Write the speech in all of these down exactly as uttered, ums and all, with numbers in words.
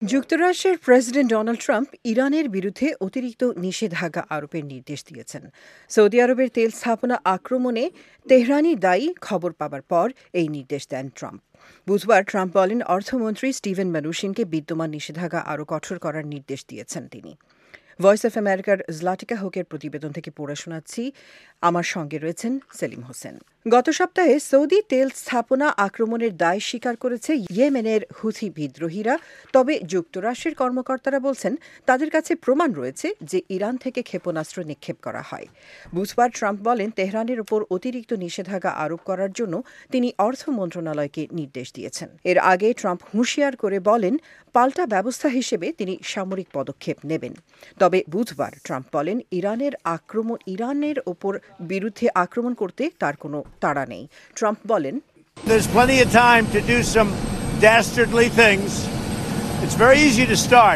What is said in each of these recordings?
যুক্তরাষ্ট্রের president Donald Trump ইরানের বিরুদ্ধে অতিরিক্ত নিষেধাজ্ঞা আরোপের নির্দেশ দিয়েছেন। সৌদি আরবের তেল স্থাপনা আক্রমণে তেহরানি দায়ী খবর পাবার পর এই নির্দেশ দেন ট্রাম্প। বুধবার ট্রাম্প বলেন, অর্থমন্ত্রী স্টিভেন ম্যানুশিনকে বিদ্যমান নিষেধাজ্ঞা আরও কঠোর করার নির্দেশ দিয়েছেন তিনি। ভয়েস অফ আমেরিকার জলাটিকা হোকের প্রতিবেদন থেকে পড়ে শোনাচ্ছি। আমার সঙ্গে রয়েছেন সেলিম হোসেন। গত সপ্তাহে সৌদি তেল স্থাপনা আক্রমণের দায় স্বীকার করেছে ইয়েমেনের হুথি বিদ্রোহীরা। তবে যুক্তরাষ্ট্রের কর্মকর্তারা বলছেন তাদের কাছে প্রমাণ রয়েছে যে ইরান থেকে ক্ষেপণাস্ত্র নিক্ষেপ করা হয়। বুধবার ট্রাম্প বলেন, তেহরানের ওপর অতিরিক্ত নিষেধাজ্ঞা আরোপ করার জন্য তিনি অর্থ মন্ত্রণালয়কে নির্দেশ দিয়েছেন। এর আগে ট্রাম্প হুঁশিয়ার করে বলেন, পাল্টা ব্যবস্থা হিসেবে তিনি সামরিক পদক্ষেপ নেবেন। তবে বুধবার ট্রাম্প বলেন, ইরানের আক্রমণ ইরানের ওপর বিরুদ্ধে আক্রমণ করতে তার কোনো তাড়া নেই। ট্রাম্প বলেন, There's plenty of time to do some dastardly things. It's very easy to start,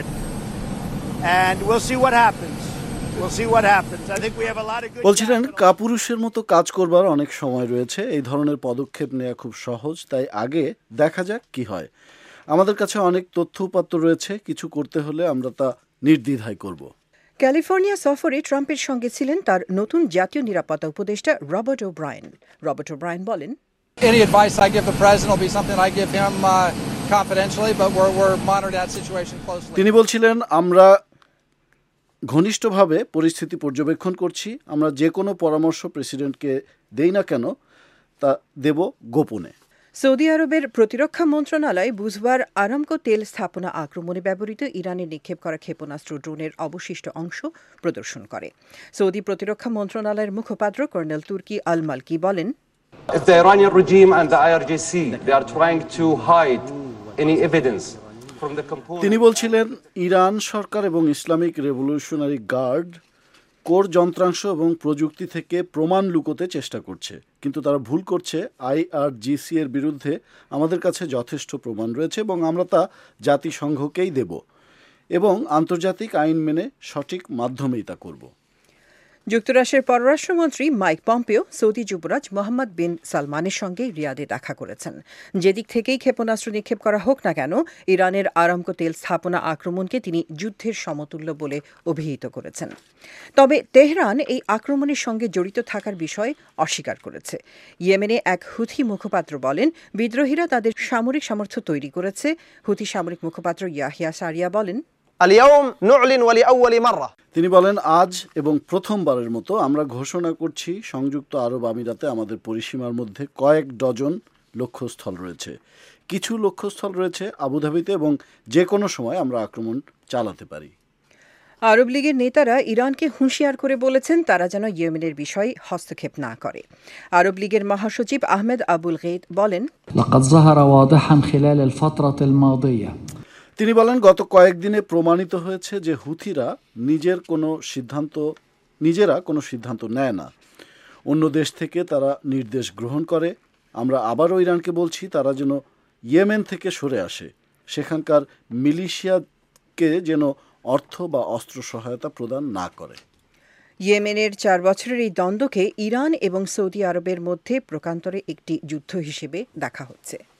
and we'll see what happens. We'll see what happens. I think we have a lot of good. বলছিলেন, কাপুরুষের মতো কাজ করবার অনেক সময় রয়েছে। এই ধরনের পদক্ষেপ নেওয়া খুব সহজ, তাই আগে দেখা যাক কি হয়। আমাদের কাছে অনেক তথ্য উপাত্ত রয়েছে, কিছু করতে হলে আমরা তা নির্দ্বিধায় করব। ক্যালিফোর্নিয়া সফরে ট্রাম্পের সঙ্গে ছিলেন তার নতুন জাতীয় নিরাপত্তা উপদেষ্টা রবার্ট ওব্রায়েন। রবার্ট ওব্রায়েন বলেন, Any advice I give the president will be something I give him uh, confidentially, but we're, we're monitoring that situation closely. তিনি বলছিলেন, আমরা ঘনিষ্ঠভাবে পরিস্থিতি পর্যবেক্ষণ করছি। আমরা যে কোনো পরামর্শ প্রেসিডেন্টকে দেই না কেন তা দেব গোপনে। সৌদি আরবের প্রতিরক্ষা মন্ত্রণালয় বুধবার আরামকো তেল স্থাপনা আক্রমণে ব্যবহৃত ইরানে নিক্ষেপ করা ক্ষেপণাস্ত্র ড্রোনের অবশিষ্ট অংশ প্রদর্শন করে। সৌদি প্রতিরক্ষা মন্ত্রণালয়ের মুখপাত্র কর্নেল তুর্কি আল মালকি বলেন, If the Iranian regime and the I R G C they are trying to hide any evidence from the component. তিনি বলছিলেন, ইরান সরকার এবং ইসলামিক রেভলিউশনারি গার্ড কোর যন্ত্রাংশ এবং প্রযুক্তি থেকে প্রমাণ লুকোতে চেষ্টা করছে, কিন্তু তারা ভুল করছে। আই আর জি সি এর বিরুদ্ধে আমাদের কাছে যথেষ্ট প্রমাণ রয়েছে এবং আমরা তা জাতিসংঘকেই দেব এবং আন্তর্জাতিক আইন মেনে সঠিক মাধ্যমেই তা করব। যুক্তরাষ্ট্রের পররাষ্ট্রমন্ত্রী মাইক পম্পেও সৌদি যুবরাজ মোহাম্মদ বিন সালমানের সঙ্গে রিয়াদে দেখা করেছেন। যেদিক থেকেই ক্ষেপণাস্ত্র নিক্ষেপ করা হোক না কেন, ইরানের আরামকো তেল স্থাপনা আক্রমণকে তিনি যুদ্ধের সমতুল্য বলে অভিহিত করেছেন। তবে তেহরান এই আক্রমণের সঙ্গে জড়িত থাকার বিষয় অস্বীকার করেছে। ইয়েমেনে এক হুথি মুখপাত্র বলেন, বিদ্রোহীরা তাদের সামরিক সামর্থ্য তৈরি করেছে। হুথি সামরিক মুখপাত্র ইয়াহিয়া সারিয়া বলেন, তিনি বলেন, আজ এবং প্রথমবারের মতো আমরা ঘোষণা করছি সংযুক্ত আরব আমিরাতে আমাদের পরিসীমার মধ্যে কয়েক ডজন লক্ষ্যস্থল রয়েছে। কিছু লক্ষ্যস্থল রয়েছে আবুধাবিতে এবং যে কোনো সময় আমরা আক্রমণ চালাতে পারি। আরব লীগের নেতারা ইরানকে হুঁশিয়ার করে বলেছেন তারা যেন ইয়েমেনের বিষয়ে হস্তক্ষেপ না করে। আরব লীগের মহাসচিব আহমেদ আবুল গেইদ বলেন, তিনি বলেন, গত কয়েকদিনে প্রমাণিত হয়েছে যে হুথিরা নিজের কোনো সিদ্ধান্ত নিজেরা কোনো সিদ্ধান্ত নেয় না, অন্য দেশ থেকে তারা নির্দেশ গ্রহণ করে। আমরা আবারও ইরানকে বলছি তারা যেন ইয়েমেন থেকে সরে আসে, সেখানকার মিলিশিয়াকে যেন অর্থ বা অস্ত্র সহায়তা প্রদান না করে। ইয়েমেনের চার বছরের এই দ্বন্দ্বকে ইরান এবং সৌদি আরবের মধ্যে প্রকান্তরে একটি যুদ্ধ হিসেবে দেখা হচ্ছে।